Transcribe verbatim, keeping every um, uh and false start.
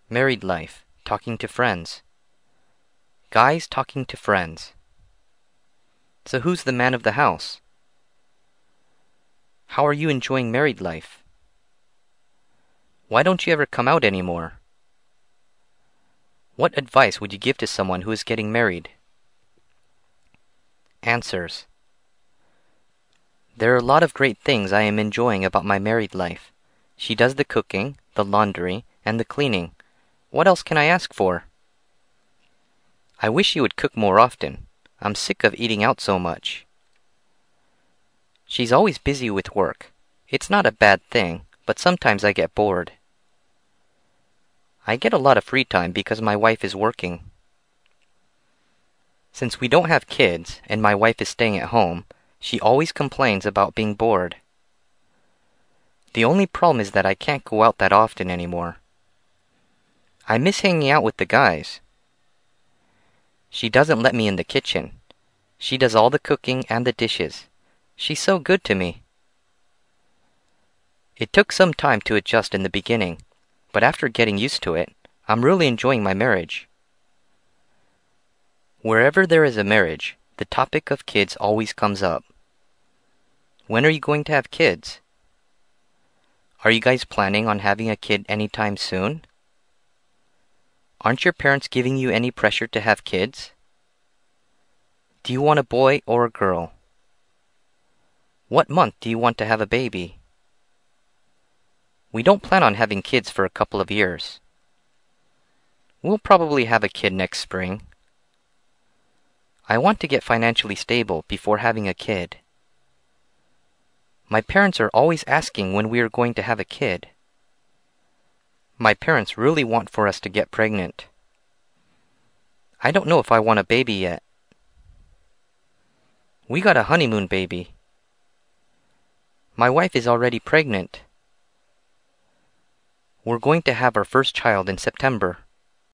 Married life, talking to friends. Guys talking to friends. So who's the man of the house? How are you enjoying married life? Why don't you ever come out anymore? What advice would you give to someone who is getting married? Answers. There are a lot of great things I am enjoying about my married life. She does the cooking, the laundry, and the cleaning. What else can I ask for? I wish you would cook more often. I'm sick of eating out so much. She's always busy with work. It's not a bad thing, but sometimes I get bored. I get a lot of free time because my wife is working. Since we don't have kids and my wife is staying at home, she always complains about being bored. The only problem is that I can't go out that often anymore. I miss hanging out with the guys. She doesn't let me in the kitchen. She does all the cooking and the dishes. She's so good to me. It took some time to adjust in the beginning, but after getting used to it, I'm really enjoying my marriage. Wherever there is a marriage, the topic of kids always comes up. When are you going to have kids? Are you guys planning on having a kid anytime soon? Aren't your parents giving you any pressure to have kids? Do you want a boy or a girl? What month do you want to have a baby? We don't plan on having kids for a couple of years. We'll probably have a kid next spring. I want to get financially stable before having a kid. My parents are always asking when we are going to have a kid. My parents really want for us to get pregnant. I don't know if I want a baby yet. We got a honeymoon baby. My wife is already pregnant. We're going to have our first child in September.